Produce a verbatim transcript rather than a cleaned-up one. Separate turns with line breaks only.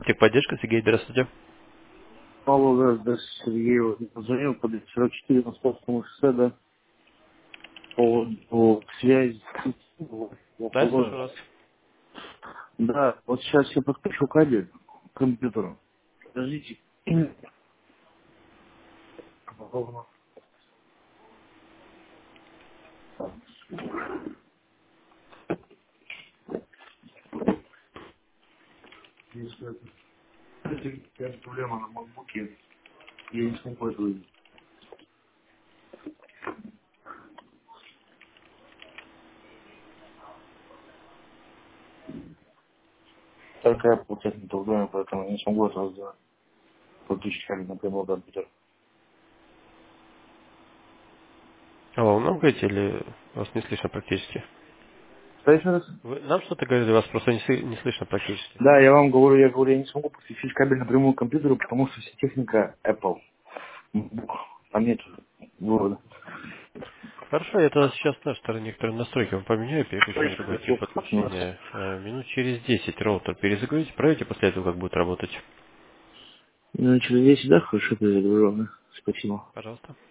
Техподдержка, Сергей, здравствуйте.
Алло, да, здравствуйте, Сергей. Вот я позвонил по сорок четыре на Московскому шоссе, да, по поводу связи с
Да, я
салоном.
слушаю вас.
Да, вот сейчас я подключу кабель к компьютеру. Подождите. Если это какая-то проблема на макбуке, я не смогу это увидеть. Такая получается не в доме, поэтому я не смогу это сделать. Подключить кабель напрямую к компьютеру.
Алло, вы нам говорите или вас не слышно практически?
Что еще раз?
Вы нам что-то говорили, вас просто не, сы- не слышно практически.
Да, я вам говорю, я говорю, я не смогу подключить кабель напрямую к компьютеру, потому что вся техника Apple. MacBook. Там нет вывода.
Хорошо, я тогда сейчас на стороне некоторые настройки вам поменяю, переключу на другой тип
Точно.
подключения. Э, Минут через десять роутер перезагрузите, проверьте после этого, как будет работать.
Ну, через десять, да, хорошо, перезагружено. Спасибо.
Пожалуйста.